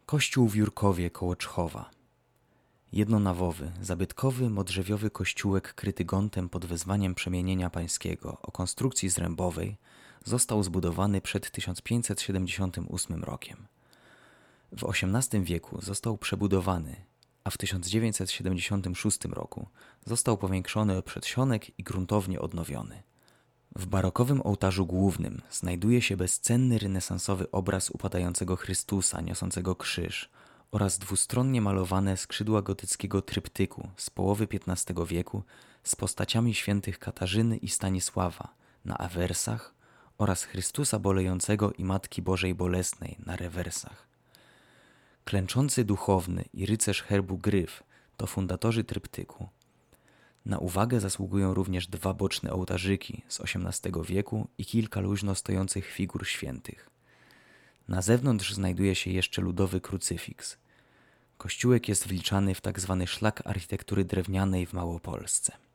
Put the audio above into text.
Kościół w Jurkowie koło Czchowa. Jednonawowy, zabytkowy, modrzewiowy kościółek kryty gątem pod wezwaniem przemienienia pańskiego o konstrukcji zrębowej został zbudowany przed 1578 rokiem. W XVIII wieku został przebudowany, a w 1976 roku został powiększony o przedsionek i gruntownie odnowiony. W barokowym ołtarzu głównym znajduje się bezcenny renesansowy obraz upadającego Chrystusa niosącego krzyż oraz dwustronnie malowane skrzydła gotyckiego tryptyku z połowy XV wieku z postaciami świętych Katarzyny i Stanisława na awersach oraz Chrystusa bolejącego i Matki Bożej Bolesnej na rewersach. Klęczący duchowny i rycerz herbu Gryf to fundatorzy tryptyku. Na uwagę zasługują również dwa boczne ołtarzyki z XVIII wieku i kilka luźno stojących figur świętych. Na zewnątrz znajduje się jeszcze ludowy krucyfiks. Kościółek jest wliczany w tzw. szlak architektury drewnianej w Małopolsce.